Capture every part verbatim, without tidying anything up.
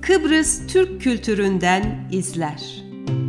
Kıbrıs Türk kültüründen izler.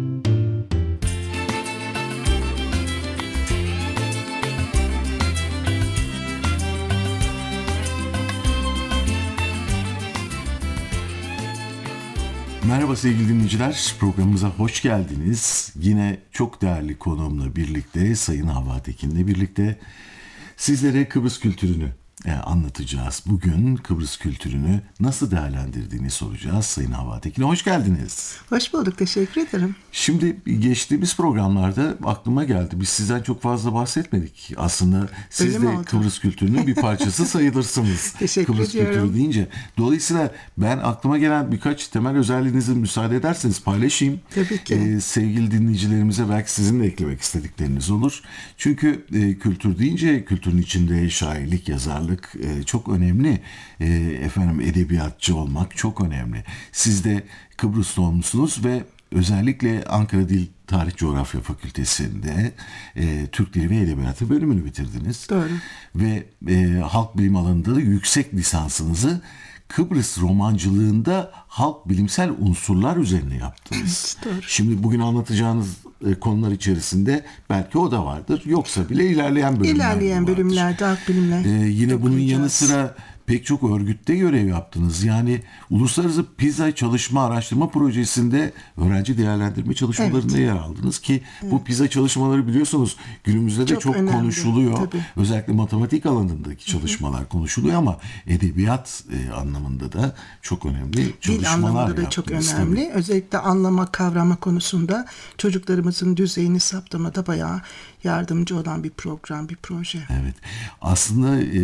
Merhaba sevgili dinleyiciler, programımıza hoş geldiniz. Yine çok değerli konuğumla birlikte, Sayın Havva Tekin'le birlikte sizlere Kıbrıs kültürünü e, anlatacağız. Bugün Kıbrıs kültürünü nasıl değerlendirdiğini soracağız. Sayın Havva Tekin'e hoş geldiniz. Hoş bulduk, teşekkür ederim. Şimdi geçtiğimiz programlarda aklıma geldi. Biz sizden çok fazla bahsetmedik. Aslında siz Öyle de Kıbrıs kültürünün bir parçası sayılırsınız. Teşekkür Kıbrıs ediyorum. kültürü deyince. Dolayısıyla ben aklıma gelen birkaç temel özelliğinizi müsaade ederseniz paylaşayım. Tabii ki. Ee, sevgili dinleyicilerimize belki sizin de eklemek istedikleriniz olur. Çünkü e, kültür deyince kültürün içinde şairlik, yazarlık e, çok önemli. E, efendim edebiyatçı olmak çok önemli. Siz de Kıbrıs doğumlusunuz ve özellikle Ankara Dil Tarih Coğrafya Fakültesi'nde e, Türk Dili ve Edebiyatı bölümünü bitirdiniz. Doğru. Ve e, halk bilim alanında da yüksek lisansınızı Kıbrıs romancılığında halk bilimsel unsurlar üzerine yaptınız. Evet, doğru. Şimdi bugün anlatacağınız e, konular içerisinde belki o da vardır. Yoksa bile ilerleyen bölümlerde İlerleyen vardır. bölümlerde halk bilimler. Ee, yine bunun yanı dokunacağız. sıra pek çok örgütte görev yaptınız. Yani Uluslararası PISA Çalışma Araştırma Projesi'nde öğrenci değerlendirme çalışmalarında Evet. yer aldınız ki bu PISA çalışmaları biliyorsunuz günümüzde de çok, Çok önemli, konuşuluyor. tabii. Özellikle matematik alanındaki çalışmalar konuşuluyor ama edebiyat e, anlamında da çok önemli Dil çalışmalar anlamında da çok yaptınız önemli. tabii. Özellikle anlama, kavrama konusunda çocuklarımızın düzeyini saptamada bayağı yardımcı olan bir program, bir proje. Evet. Aslında e,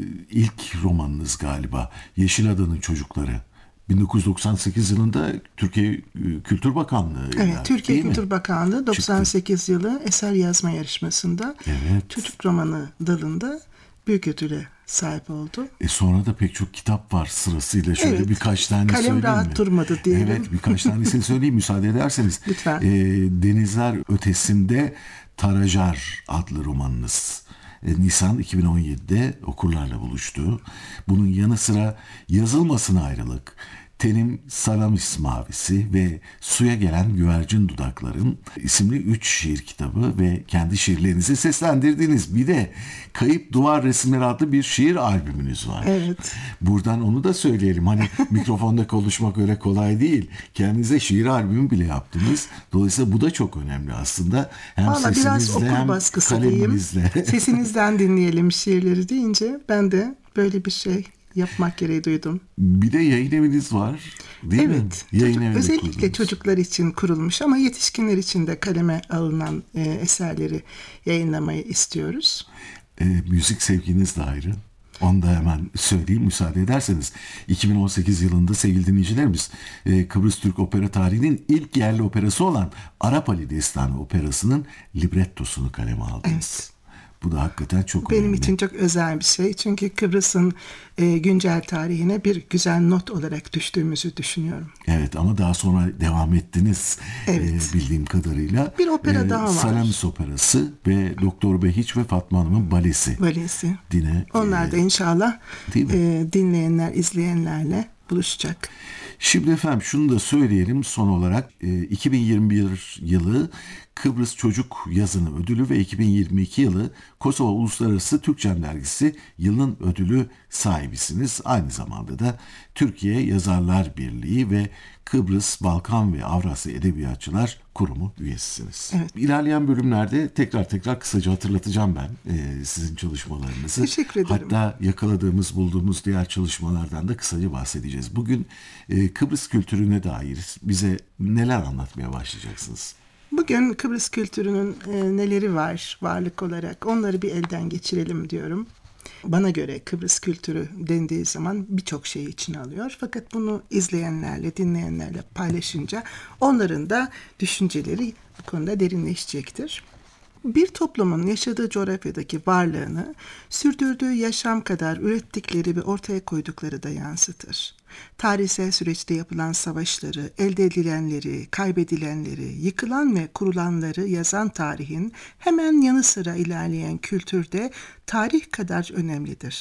ilk romanınız galiba Yeşil Ada'nın Çocukları. bin dokuz yüz doksan sekiz yılında Türkiye e, Kültür Bakanlığı. Evet, yani, Türkiye değil mi? Kültür Bakanlığı doksan sekiz yılı eser yazma yarışmasında Evet. çocuk romanı dalında büyük ödüle sahip oldu. E sonra da pek çok kitap var sırasıyla. Şöyle Evet. birkaç tane Kalem söyleyeyim rahat mi? durmadı diyelim. Evet, birkaç tanesini söyleyeyim müsaade ederseniz. Lütfen. E, Denizler Ötesinde Tarajar adlı romanınız. E, Nisan iki bin on yedide okurlarla buluştu. Bunun yanı sıra Yazılmasın Ayrılık, Tenim Salamis Mavisi ve Suya Gelen Güvercin Dudaklarım isimli üç şiir kitabı ve kendi şiirlerinizi seslendirdiğiniz bir de Kayıp Duvar Resimleri adlı bir şiir albümünüz var. Evet. Buradan onu da söyleyelim. Hani mikrofonda konuşmak öyle kolay değil. Kendinize şiir albümü bile yaptınız. Dolayısıyla bu da çok önemli aslında. Hem Valla biraz sesinizle okur hem baskısı diyeyim. kaleminizle. Sesinizden dinleyelim şiirleri deyince ben de böyle bir şey yapmak gereği duydum. Bir de yayın eviniz var. Değil mi? Evet. Yayın Çocuk, evi özellikle kurdunuz. çocuklar için kurulmuş ama yetişkinler için de kaleme alınan e, eserleri yayınlamayı istiyoruz. E, müzik sevginiz de ayrı. Onu da hemen söyleyeyim müsaade ederseniz. iki bin on sekiz yılında sevgili dinleyicilerimiz e, Kıbrıs Türk opera tarihinin ilk yerli operası olan Arap Ali Destanı operasının librettosunu kaleme aldınız. Evet. Bu da hakikaten çok Benim önemli. için çok özel bir şey. Çünkü Kıbrıs'ın e, güncel tarihine bir güzel not olarak düştüğümüzü düşünüyorum. Evet ama daha sonra devam ettiniz Evet. e, bildiğim kadarıyla. Bir opera daha var. Salamis Operası ve Doktor Behiç ve Fatma Hanım'ın balesi. Valesi. Dine, Onlar da inşallah değil mi? e, dinleyenler, izleyenlerle buluşacak. Şimdi efendim şunu da söyleyelim son olarak e, iki bin yirmi bir yılı Kıbrıs Çocuk Yazını Ödülü ve iki bin yirmi iki yılı Kosova Uluslararası Türkçem Dergisi yılın ödülü sahibisiniz. Aynı zamanda da Türkiye Yazarlar Birliği ve Kıbrıs, Balkan ve Avrasya Edebiyatçılar Kurumu üyesisiniz. Evet. İlerleyen bölümlerde tekrar tekrar kısaca hatırlatacağım ben e, sizin çalışmalarınızı. Teşekkür ederim. Hatta yakaladığımız, bulduğumuz diğer çalışmalardan da kısaca bahsedeceğiz. Bugün e, Kıbrıs kültürüne dair bize neler anlatmaya başlayacaksınız? Bugün Kıbrıs kültürünün e, neleri var varlık olarak onları bir elden geçirelim diyorum. Bana göre Kıbrıs kültürü dendiği zaman birçok şeyi içine alıyor. Fakat bunu izleyenlerle, dinleyenlerle paylaşınca onların da düşünceleri bu konuda derinleşecektir. Bir toplumun yaşadığı coğrafyadaki varlığını sürdürdüğü yaşam kadar ürettikleri ve ortaya koydukları da yansıtır. Tarihsel süreçte yapılan savaşları, elde edilenleri, kaybedilenleri, yıkılan ve kurulanları yazan tarihin hemen yanı sıra ilerleyen kültürde tarih kadar önemlidir.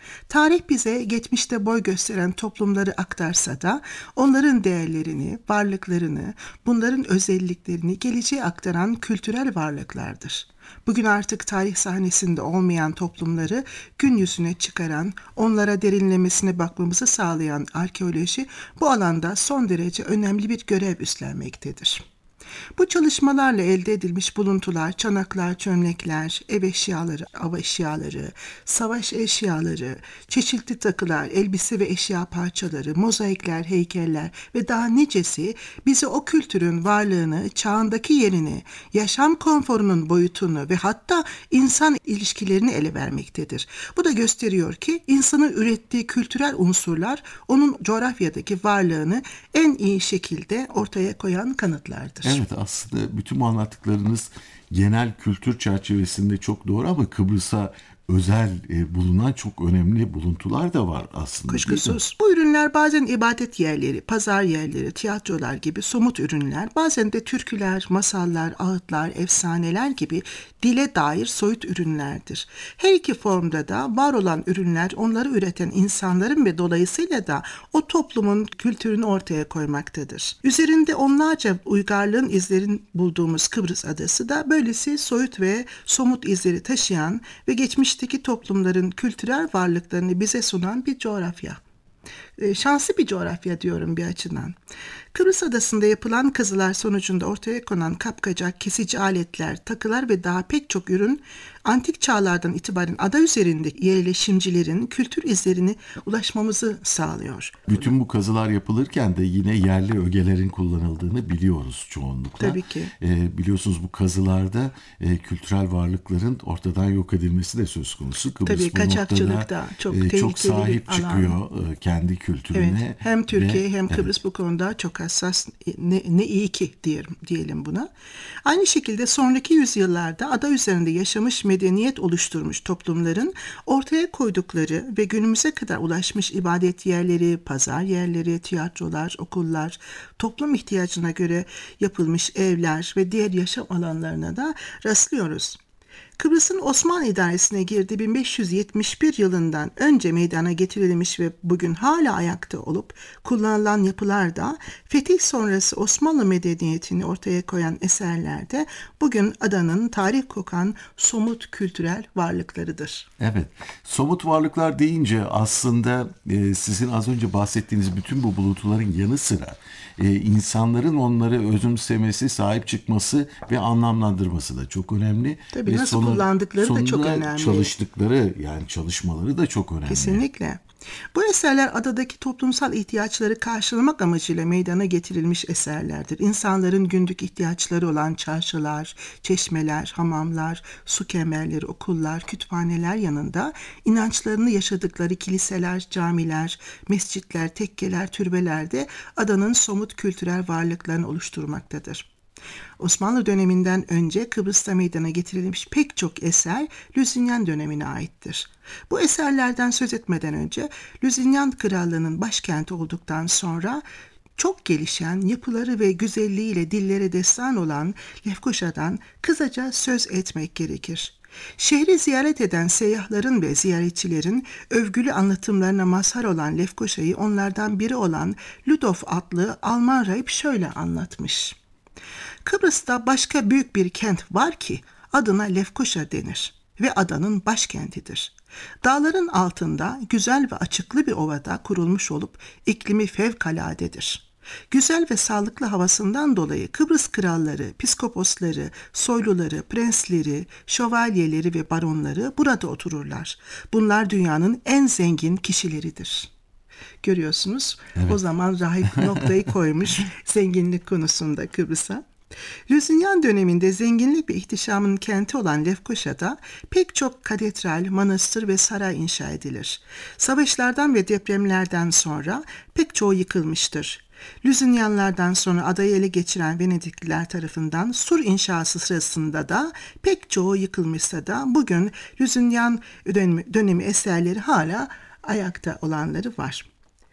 Tarih bize geçmişte boy gösteren toplumları aktarsa da onların değerlerini, varlıklarını, bunların özelliklerini geleceğe aktaran kültürel varlıklardır. Bugün artık tarih sahnesinde olmayan toplumları gün yüzüne çıkaran, onlara derinlemesine bakmamızı sağlayan arkeoloji bu alanda son derece önemli bir görev üstlenmektedir. Bu çalışmalarla elde edilmiş buluntular, çanaklar, çömlekler, ev eşyaları, av eşyaları, savaş eşyaları, çeşitli takılar, elbise ve eşya parçaları, mozaikler, heykeller ve daha nicesi bize o kültürün varlığını, çağındaki yerini, yaşam konforunun boyutunu ve hatta insan ilişkilerini ele vermektedir. Bu da gösteriyor ki insanın ürettiği kültürel unsurlar onun coğrafyadaki varlığını en iyi şekilde ortaya koyan kanıtlardır. Evet, aslında bütün bu anlattıklarınız genel kültür çerçevesinde çok doğru ama Kıbrıs'a özel e, bulunan çok önemli buluntular da var aslında. Kuşkusuz. Bu ürünler bazen ibadet yerleri, pazar yerleri, tiyatrolar gibi somut ürünler, bazen de türküler, masallar, ağıtlar, efsaneler gibi dile dair soyut ürünlerdir. Her iki formda da var olan ürünler onları üreten insanların ve dolayısıyla da o toplumun kültürünü ortaya koymaktadır. Üzerinde onlarca uygarlığın izlerini bulduğumuz Kıbrıs Adası da böylesi soyut ve somut izleri taşıyan ve geçmişteki toplumların kültürel varlıklarını bize sunan bir coğrafya. Şanslı bir coğrafya diyorum bir açıdan. Kıbrıs Adası'nda yapılan kazılar sonucunda ortaya konan kapkacak, kesici aletler, takılar ve daha pek çok ürün antik çağlardan itibaren ada üzerinde yerleşimcilerin kültür izlerini ulaşmamızı sağlıyor. Bütün bu kazılar yapılırken de yine yerli ögelerin kullanıldığını biliyoruz çoğunlukla. Tabii ki. E, biliyorsunuz bu kazılarda e, kültürel varlıkların ortadan yok edilmesi de söz konusu. Kıbrıs Tabii kaçakçılıkta çok e, tehlikeli çok sahip bir alan. çıkıyor e, kendi kültürüne. Evet, hem Türkiye ve, hem Kıbrıs evet. bu konuda çok hassas, ne, ne iyi ki diyelim, diyelim buna. Aynı şekilde sonraki yüzyıllarda ada üzerinde yaşamış medeniyet oluşturmuş toplumların ortaya koydukları ve günümüze kadar ulaşmış ibadet yerleri, pazar yerleri, tiyatrolar, okullar, toplum ihtiyacına göre yapılmış evler ve diğer yaşam alanlarına da rastlıyoruz. Kıbrıs'ın Osmanlı idaresine girdiği bin beş yüz yetmiş bir yılından önce meydana getirilmiş ve bugün hala ayakta olup kullanılan yapılarda fetih sonrası Osmanlı medeniyetini ortaya koyan eserlerde bugün adanın tarih kokan somut kültürel varlıklarıdır. Evet, somut varlıklar deyince aslında e, sizin az önce bahsettiğiniz bütün bu buluntuların yanı sıra e, insanların onları özümsemesi, sahip çıkması ve anlamlandırması da çok önemli. Tabii ve nasıl kullandıkları da çok önemli. Çalıştıkları yani çalışmaları da çok önemli. Kesinlikle. Bu eserler adadaki toplumsal ihtiyaçları karşılamak amacıyla meydana getirilmiş eserlerdir. İnsanların günlük ihtiyaçları olan çarşılar, çeşmeler, hamamlar, su kemerleri, okullar, kütüphaneler yanında inançlarını yaşadıkları kiliseler, camiler, mescitler, tekkeler, türbeler de adanın somut kültürel varlıklarını oluşturmaktadır. Osmanlı döneminden önce Kıbrıs'ta meydana getirilmiş pek çok eser Lusignan dönemine aittir. Bu eserlerden söz etmeden önce Lusignan Krallığı'nın başkenti olduktan sonra çok gelişen yapıları ve güzelliğiyle dillere destan olan Lefkoşa'dan kısaca söz etmek gerekir. Şehri ziyaret eden seyyahların ve ziyaretçilerin övgülü anlatımlarına mazhar olan Lefkoşa'yı onlardan biri olan Ludolf adlı Alman rahip şöyle anlatmış. Kıbrıs'ta başka büyük bir kent var ki adına Lefkoşa denir ve adanın başkentidir. Dağların altında güzel ve açıklı bir ovada kurulmuş olup iklimi fevkaladedir. Güzel ve sağlıklı havasından dolayı Kıbrıs kralları, piskoposları, soyluları, prensleri, şövalyeleri ve baronları burada otururlar. Bunlar dünyanın en zengin kişileridir. Görüyorsunuz, evet. O zaman rahip noktayı koymuş zenginlik konusunda Kıbrıs'a. Lusignan döneminde zenginlik ve ihtişamın kenti olan Lefkoşa'da pek çok katedral, manastır ve saray inşa edilir. Savaşlardan ve depremlerden sonra pek çoğu yıkılmıştır. Lusignanlardan sonra adayı ele geçiren Venedikliler tarafından sur inşası sırasında da pek çoğu yıkılmışsa da bugün Lusignan dönemi, dönemi eserleri hala ayakta olanları var.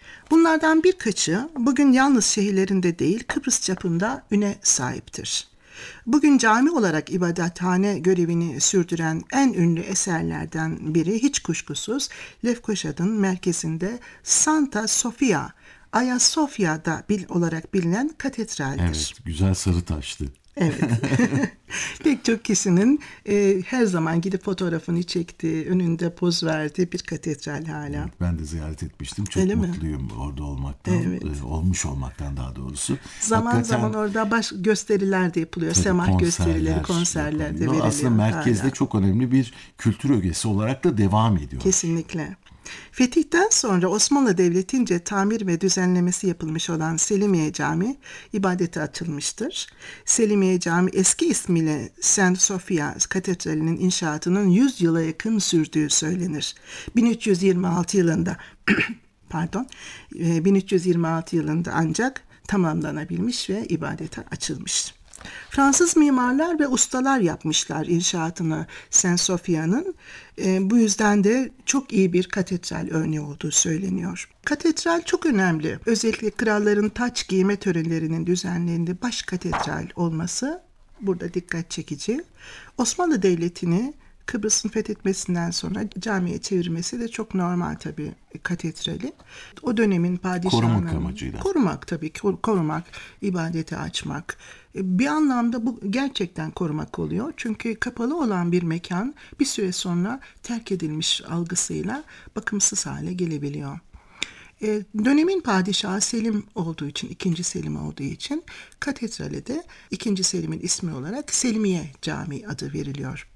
Bunlardan birkaçı bugün yalnız şehirlerinde değil Kıbrıs çapında üne sahiptir. Bugün cami olarak ibadethane görevini sürdüren en ünlü eserlerden biri hiç kuşkusuz Lefkoşa'nın merkezinde Santa Sofia, Hagia Sophia'da bil olarak bilinen katedraldir. Evet, güzel sarı taşlı. Evet. Pek çok kişinin e, her zaman gidip fotoğrafını çektiği, önünde poz verdiği bir katedral hala. Ben de ziyaret etmiştim. Çok Öyle mutluyum mi? Orada olmaktan, Evet. e, olmuş olmaktan daha doğrusu. Zaman Hakikaten, zaman orada baş gösteriler de yapılıyor. tabii, Semah gösterileri, konserler de yapılıyor. veriliyor. Aslında merkezde hala. çok önemli bir kültür ögesi olarak da devam ediyor. Kesinlikle. Fetihten sonra Osmanlı Devleti'nce tamir ve düzenlemesi yapılmış olan Selimiye Camii ibadete açılmıştır. Selimiye Camii eski ismiyle Saint Sophia Katedrali'nin inşaatının yüz yıla yakın sürdüğü söylenir. bin üç yüz yirmi altı yılında pardon bin üç yüz yirmi altı yılında ancak tamamlanabilmiş ve ibadete açılmış. Fransız mimarlar ve ustalar yapmışlar inşaatını Saint Sophia'nın. E, bu yüzden de çok iyi bir katedral örneği olduğu söyleniyor. Katedral çok önemli. Özellikle kralların taç giyme törenlerinin düzenlendiği baş katedral olması burada dikkat çekici. Osmanlı Devleti'ni Kıbrıs'ın fethetmesinden sonra camiye çevirmesi de çok normal tabii katedrali. O dönemin padişahının... Korumak amacıyla. Korumak tabii, korumak, ibadete açmak. Bir anlamda bu gerçekten korumak oluyor. Çünkü kapalı olan bir mekan bir süre sonra terk edilmiş algısıyla bakımsız hale gelebiliyor. E, dönemin padişahı Selim olduğu için, ikinci Selim olduğu için katedrale de ikinci Selim'in ismi olarak Selimiye Camii adı veriliyor.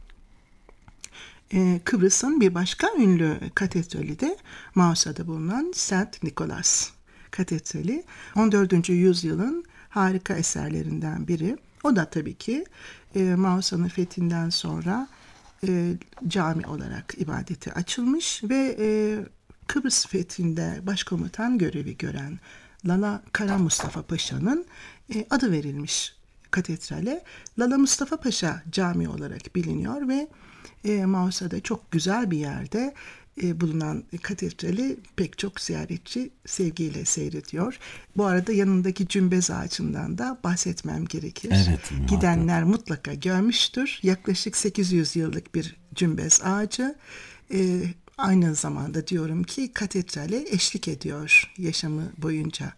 Ee, Kıbrıs'ın bir başka ünlü katedrali de Mausa'da bulunan Saint Nicholas Katedrali. on dördüncü yüzyılın harika eserlerinden biri. O da tabii ki e, Mausa'nın fethinden sonra e, cami olarak ibadete açılmış ve e, Kıbrıs fethinde başkomutan görevi gören Lala Kara Mustafa Paşa'nın e, adı verilmiş katedrale. Lala Mustafa Paşa Camii olarak biliniyor ve E, Mausa'da çok güzel bir yerde e, bulunan katedrali pek çok ziyaretçi sevgiyle seyrediyor. Bu arada yanındaki cümbez ağacından da bahsetmem gerekir. Evet, muhakkak. Gidenler mutlaka görmüştür. Yaklaşık sekiz yüz yıllık bir cümbez ağacı. E, aynı zamanda diyorum ki katedrale eşlik ediyor yaşamı boyunca.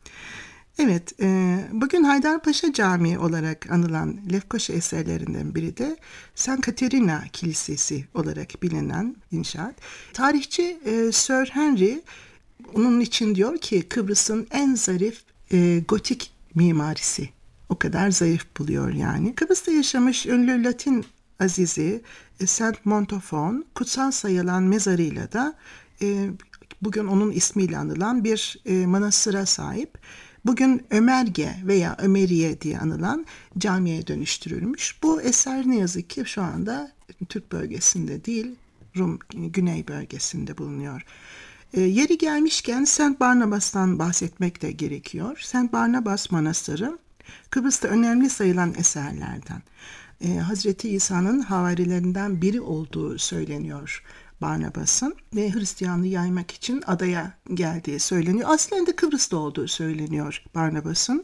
Evet, e, bugün Haydarpaşa Camii olarak anılan Lefkoşa eserlerinden biri de Saint Katerina Kilisesi olarak bilinen inşaat. Tarihçi e, Sir Henry onun için diyor ki Kıbrıs'ın en zarif e, gotik mimarisi. O kadar zayıf buluyor yani. Kıbrıs'ta yaşamış ünlü Latin azizi e, Saint Montafon kutsal sayılan mezarıyla da e, bugün onun ismiyle anılan bir e, manastıra sahip. Bugün Ömerge veya Ömeriye diye anılan camiye dönüştürülmüş. Bu eser ne yazık ki şu anda Türk bölgesinde değil, Rum güney bölgesinde bulunuyor. E, yeri gelmişken Saint Barnabas'tan bahsetmek de gerekiyor. Saint Barnabas Manastırı Kıbrıs'ta önemli sayılan eserlerden. E, Hazreti İsa'nın havarilerinden biri olduğu söyleniyor Barnabas'ın ve Hristiyanlığı yaymak için adaya geldiği söyleniyor. Aslında Kıbrıs'ta olduğu söyleniyor Barnabas'ın.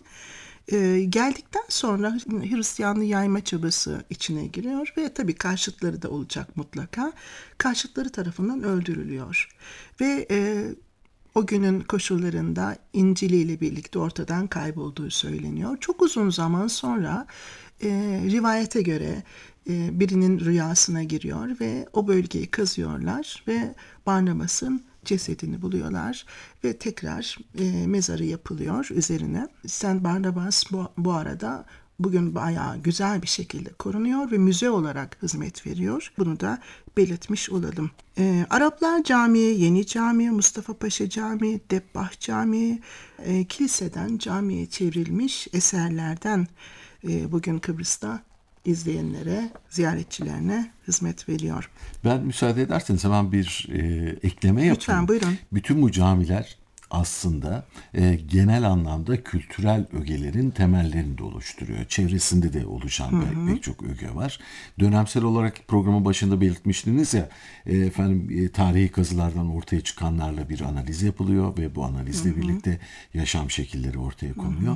Ee, geldikten sonra Hristiyanlığı yayma çabası içine giriyor ve tabii karşıtları da olacak mutlaka. Karşıtları tarafından öldürülüyor. Ve e, o günün koşullarında İncil'i ile birlikte ortadan kaybolduğu söyleniyor. Çok uzun zaman sonra e, rivayete göre e, birinin rüyasına giriyor ve o bölgeyi kazıyorlar ve Barnabas'ın cesedini buluyorlar ve tekrar e, mezarı yapılıyor üzerine. Saint Barnabas bu, bu arada bugün bayağı güzel bir şekilde korunuyor ve müze olarak hizmet veriyor. Bunu da belirtmiş olalım. E, Araplar Camii, Yeni Cami, Mustafa Paşa Camii, Debbah Camii, e, kiliseden camiye çevrilmiş eserlerden e, bugün Kıbrıs'ta izleyenlere, ziyaretçilerine hizmet veriyor. Ben müsaade ederseniz hemen bir e, ekleme yapayım. Lütfen buyurun. Bütün bu camiler aslında e, genel anlamda kültürel ögelerin temellerini de oluşturuyor. Çevresinde de oluşan hı hı. pek çok öge var. Dönemsel olarak programın başında belirtmiştiniz ya, e, efendim e, tarihi kazılardan ortaya çıkanlarla bir analiz yapılıyor ve bu analizle hı hı. birlikte yaşam şekilleri ortaya konuluyor. Hı hı.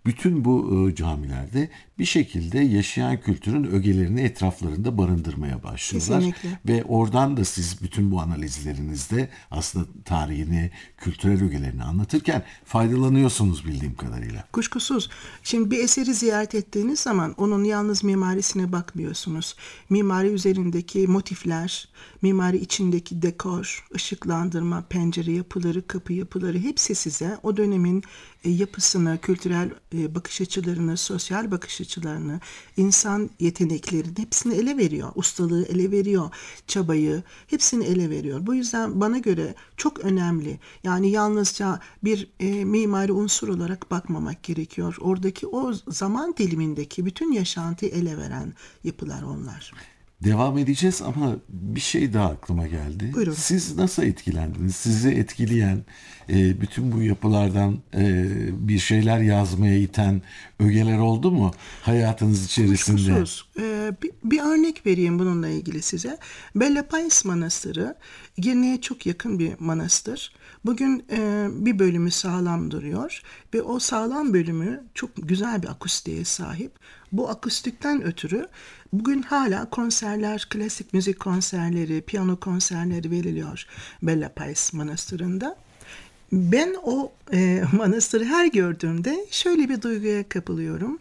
bütün bu e, camilerde bir şekilde yaşayan kültürün ögelerini etraflarında barındırmaya başlıyorlar. Kesinlikle. Ve oradan da siz bütün bu analizlerinizde aslında tarihini, kültürel ögelerini anlatırken faydalanıyorsunuz bildiğim kadarıyla. Kuşkusuz. Şimdi bir eseri ziyaret ettiğiniz zaman onun yalnız mimarisine bakmıyorsunuz. Mimari üzerindeki motifler, mimari içindeki dekor, ışıklandırma, pencere yapıları, kapı yapıları hepsi size o dönemin e, yapısını, kültürel e, bakış açılarını, sosyal bakış açılarını, insan yeteneklerini hepsini ele veriyor. Ustalığı ele veriyor, çabayı hepsini ele veriyor. Bu yüzden bana göre çok önemli. Yani yalnızca bir e, mimari unsur olarak bakmamak gerekiyor. Oradaki o zaman dilimindeki bütün yaşantıyı ele veren yapılar onlar. Devam edeceğiz ama bir şey daha aklıma geldi. Buyurun. Siz nasıl etkilendiniz? Sizi etkileyen, e, bütün bu yapılardan e, bir şeyler yazmaya iten ögeler oldu mu hayatınız içerisinde? Kuşkusuz. Ee, bir, bir örnek vereyim bununla ilgili size. Bella Pais Manastırı, Girne'ye çok yakın bir manastır. Bugün e, bir bölümü sağlam duruyor ve o sağlam bölümü çok güzel bir akustiğe sahip. Bu akustikten ötürü bugün hala konserler, klasik müzik konserleri, piyano konserleri veriliyor Bella Pais Manastırı'nda. Ben o e, manastırı her gördüğümde şöyle bir duyguya kapılıyorum.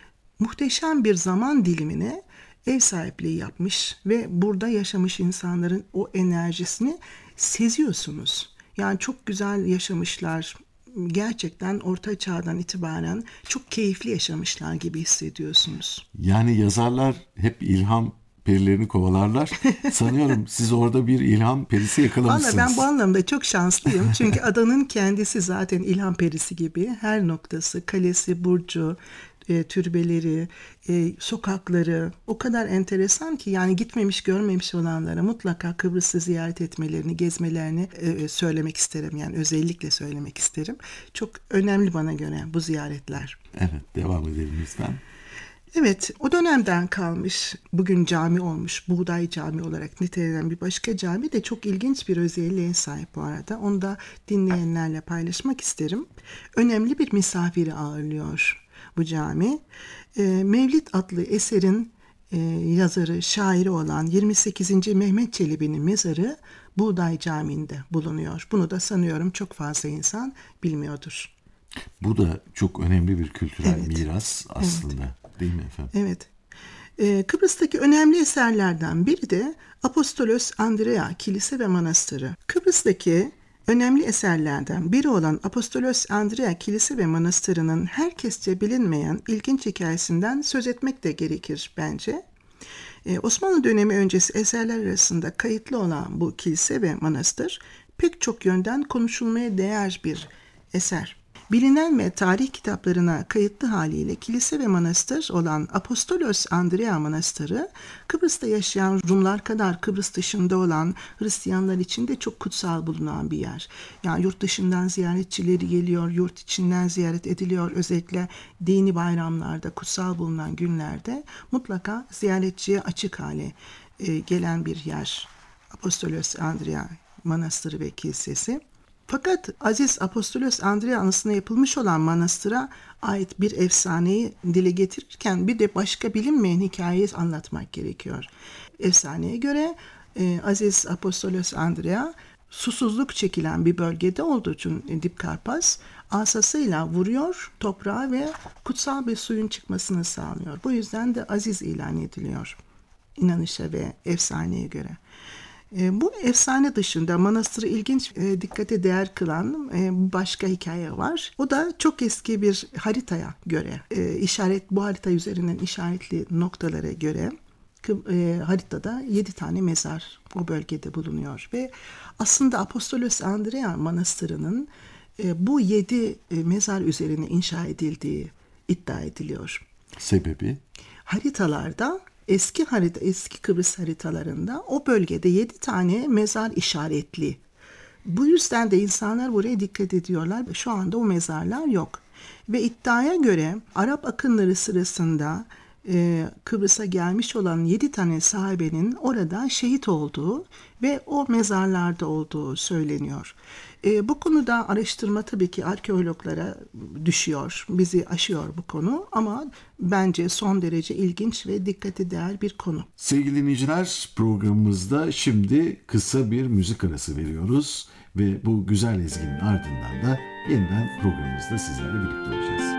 Muhteşem bir zaman dilimine ev sahipliği yapmış ve burada yaşamış insanların o enerjisini seziyorsunuz. Yani çok güzel yaşamışlar. Gerçekten orta çağdan itibaren çok keyifli yaşamışlar gibi hissediyorsunuz. Yani yazarlar hep ilham perilerini kovalarlar. Sanıyorum siz orada bir ilham perisi yakalamışsınız. Vallahi ben bu anlamda çok şanslıyım. Çünkü adanın kendisi zaten ilham perisi gibi. Her noktası, kalesi, burcu, e, türbeleri, e, sokakları o kadar enteresan ki yani gitmemiş görmemiş olanlara mutlaka Kıbrıs'ı ziyaret etmelerini, gezmelerini e, söylemek isterim. Yani özellikle söylemek isterim. Çok önemli bana göre bu ziyaretler. Evet, devam edelim lütfen. Evet, o dönemden kalmış, bugün cami olmuş, Buğday Cami olarak nitelenen bir başka cami de çok ilginç bir özelliğe sahip bu arada. Onu da dinleyenlerle paylaşmak isterim. Önemli bir misafiri ağırlıyor bu cami. E, Mevlid adlı eserin e, yazarı, şairi olan yirmi sekizinci Mehmet Çelebi'nin mezarı Buğday Camii'nde bulunuyor. Bunu da sanıyorum çok fazla insan bilmiyordur. Bu da çok önemli bir kültürel Evet. miras aslında. Evet. Değil mi efendim? Evet. Ee, Kıbrıs'taki önemli eserlerden biri de Apostolos Andrea Kilise ve Manastırı. Kıbrıs'taki önemli eserlerden biri olan Apostolos Andrea Kilise ve Manastırı'nın herkesçe bilinmeyen ilginç hikayesinden söz etmek de gerekir bence. Ee, Osmanlı dönemi öncesi eserler arasında kayıtlı olan bu kilise ve manastır pek çok yönden konuşulmaya değer bir eser. Bilinen ve tarih kitaplarına kayıtlı haliyle kilise ve manastır olan Apostolos Andrea Manastırı, Kıbrıs'ta yaşayan Rumlar kadar Kıbrıs dışında olan Hristiyanlar için de çok kutsal bulunan bir yer. Yani yurt dışından ziyaretçileri geliyor, yurt içinden ziyaret ediliyor. Özellikle dini bayramlarda, kutsal bulunan günlerde mutlaka ziyaretçiye açık hale e, gelen bir yer. Apostolos Andrea Manastırı ve Kilisesi. Fakat Aziz Apostolos Andrea anısına yapılmış olan manastıra ait bir efsaneyi dile getirirken bir de başka bilinmeyen hikayeyi anlatmak gerekiyor. Efsaneye göre e, Aziz Apostolos Andrea susuzluk çekilen bir bölgede olduğu için Dipkarpas asasıyla vuruyor toprağa ve kutsal bir suyun çıkmasını sağlıyor. Bu yüzden de aziz ilan ediliyor inanışa ve efsaneye göre. E, bu efsane dışında manastırı ilginç, e, dikkate değer kılan e, başka hikaye var. O da çok eski bir haritaya göre, e, işaret bu harita üzerinden işaretli noktalara göre e, haritada yedi tane mezar o bölgede bulunuyor ve aslında Apostolos Andrea Manastırı'nın e, bu yedi e, mezar üzerine inşa edildiği iddia ediliyor. Sebebi? Haritalarda Eski harita, eski Kıbrıs haritalarında o bölgede yedi tane mezar işaretli. Bu yüzden de insanlar buraya dikkat ediyorlar. Şu anda o mezarlar yok. Ve iddiaya göre Arap akınları sırasında e, Kıbrıs'a gelmiş olan yedi tane sahabenin orada şehit olduğu ve o mezarlarda olduğu söyleniyor. E, bu konuda araştırma tabii ki arkeologlara düşüyor, bizi aşıyor bu konu ama bence son derece ilginç ve dikkate değer bir konu. Sevgili dinleyiciler, programımızda şimdi kısa bir müzik arası veriyoruz ve bu güzel ezginin ardından da yeniden programımızda sizlerle birlikte olacağız.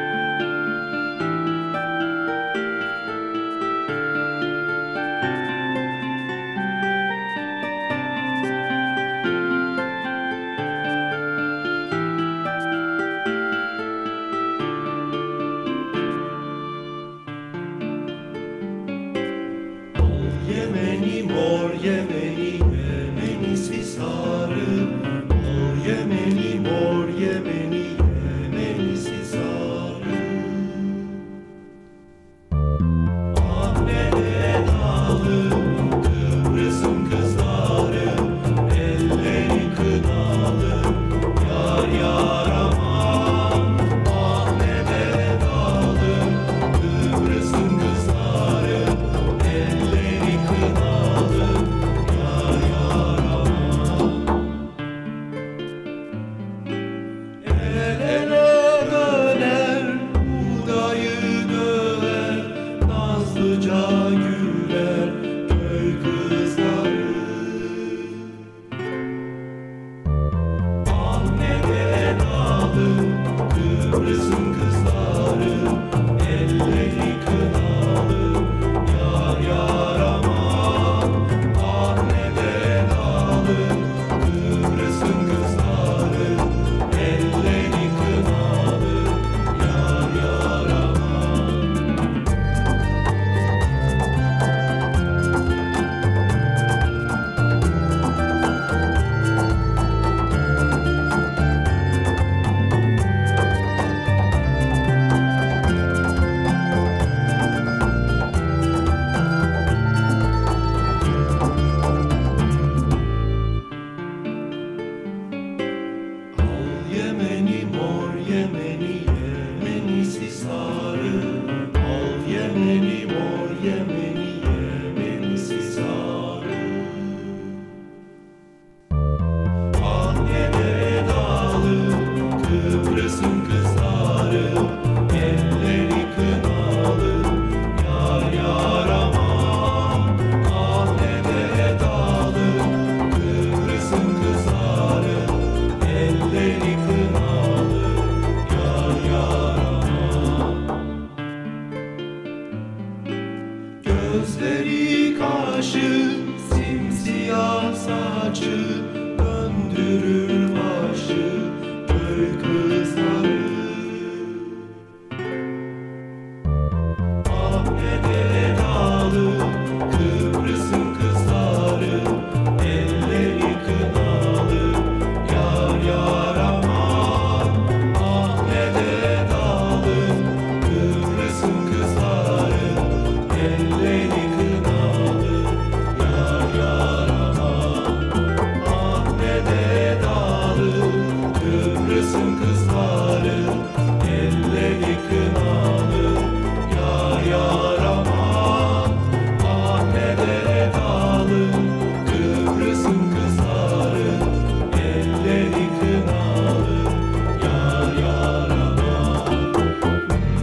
Yemeni mor Yemeni Yemenisi sarı Mor Yemeni mor Yemeni Yemenisi sarı Ahmet Edalı Kıbrıs'ın kızları elleri kınalı yar yar aman Ahmet Edalı Kıbrıs'ın kızları elleri kınalı yar yar aman El ele döner buğdayı döver nazlıca güler köy kızları Ahmet Edalı Kıbrıs'ın kızları elleri kınalı yar yar aman Ahmet Edalı Kıbrıs'ın kızları elleri kınalı yar yar aman Al Yemeni mor Yemeni Yemenisi sarı Al Yemeni mor Yemeni Yemenisi sarı Ahmet Edalı Kıbrıs'ın kızları elleri kınalı yar yar aman Ahmet Edalı Kıbrıs'ın kızları elleri kınalı yar yar aman Gözleri kaşı simsiyah saçı döndürür başı köy kızları Ahmet Edalı Kıbrıs'ın kızları elleri kınalı yar yar aman Ahmet Edalı Kıbrıs'ın kızları elleri kınalı yar yar aman Ahmet Edalı Kıbrıs'ın kızları elleri kınalı yar yar aman Ahmet Edalı Kıbrıs'ın kızları elleri kınalı yar yar aman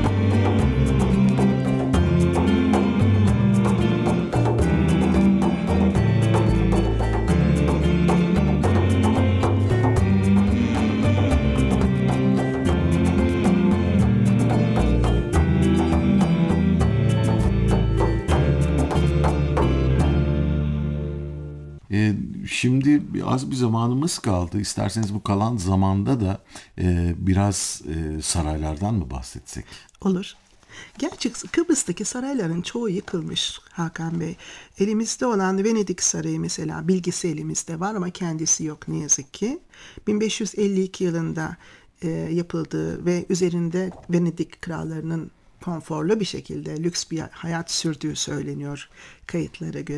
E, şimdi az bir zamanımız kaldı. İsterseniz bu kalan zamanda da e, biraz e, saraylardan mı bahsetsek? Olur. Gerçi Kıbrıs'taki sarayların çoğu yıkılmış Hakan Bey. Elimizde olan Venedik Sarayı mesela bilgisi elimizde var ama kendisi yok ne yazık ki. bin beş yüz elli iki yılında e, yapıldığı ve üzerinde Venedik krallarının konforlu bir şekilde lüks bir hayat sürdüğü söyleniyor kayıtlara göre.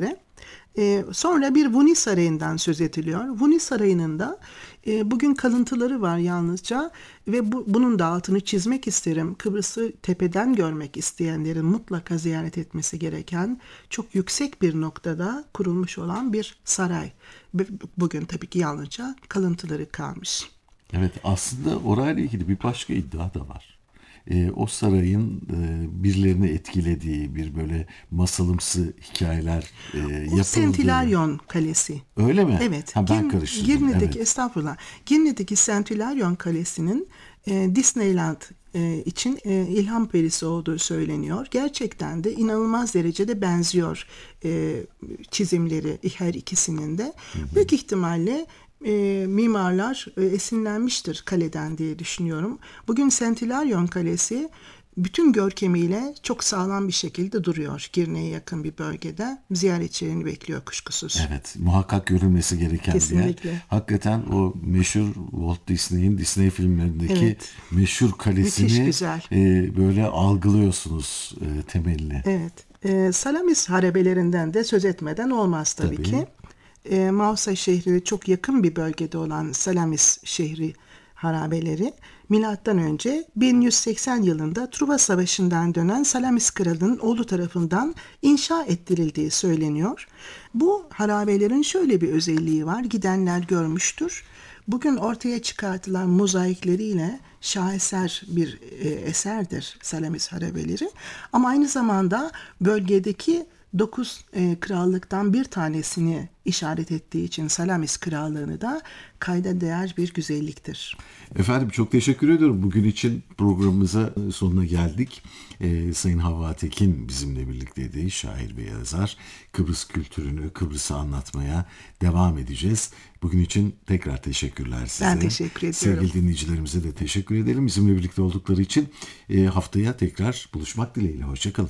E, sonra bir Vuni Sarayı'ndan söz ediliyor. Vuni Sarayı'nın da e, bugün kalıntıları var yalnızca ve bu, bunun da altını çizmek isterim. Kıbrıs'ı tepeden görmek isteyenlerin mutlaka ziyaret etmesi gereken çok yüksek bir noktada kurulmuş olan bir saray. Bugün tabii ki yalnızca kalıntıları kalmış. Evet, aslında orayla ilgili bir başka iddia da var. E, o sarayın e, birilerini etkilediği bir böyle masalımsı hikayeler e, yapıldığı. O Saint-Hilario Kalesi. Öyle mi? Evet. Ha, ben Gir, karıştırdım. Girne'deki, evet. estağfurullah. Girne'deki Saint-Hilario Kalesi'nin e, Disneyland e, için e, ilham perisi olduğu söyleniyor. Gerçekten de inanılmaz derecede benziyor e, çizimleri her ikisinin de. Hı hı. Büyük ihtimalle E, mimarlar e, esinlenmiştir kaleden diye düşünüyorum. Bugün Saint-Hilario Kalesi bütün görkemiyle çok sağlam bir şekilde duruyor. Girne'ye yakın bir bölgede ziyaretçilerini bekliyor kuşkusuz. Evet, muhakkak görülmesi gereken Kesinlikle. bir yer. Hakikaten o meşhur Walt Disney'in Disney filmlerindeki evet. meşhur kalesini e, böyle algılıyorsunuz e, temelini. Evet. E, Salamis harabelerinden de söz etmeden olmaz tabii, tabii. ki. E, Mausa şehrine çok yakın bir bölgede olan Salamis şehri harabeleri milattan önce bin yüz seksen yılında Truva Savaşı'ndan dönen Salamis kralının oğlu tarafından inşa ettirildiği söyleniyor. Bu harabelerin şöyle bir özelliği var, gidenler görmüştür. Bugün ortaya çıkartılan mozaikleriyle şaheser bir e, eserdir Salamis harabeleri. Ama aynı zamanda bölgedeki dokuz e, krallıktan bir tanesini işaret ettiği için Salamis krallığını da kayda değer bir güzelliktir. Efendim çok teşekkür ediyorum. Bugün için programımıza sonuna geldik. Ee, Sayın Havva Tekin bizimle birlikteydi. Şair ve yazar. Kıbrıs kültürünü, Kıbrıs'ı anlatmaya devam edeceğiz. Bugün için tekrar teşekkürler size. Ben teşekkür ediyorum. Sevgili dinleyicilerimize de teşekkür edelim. Bizimle birlikte oldukları için e, haftaya tekrar buluşmak dileğiyle. Hoşçakalın.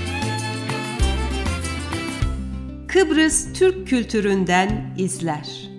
Kıbrıs Türk kültüründen izler.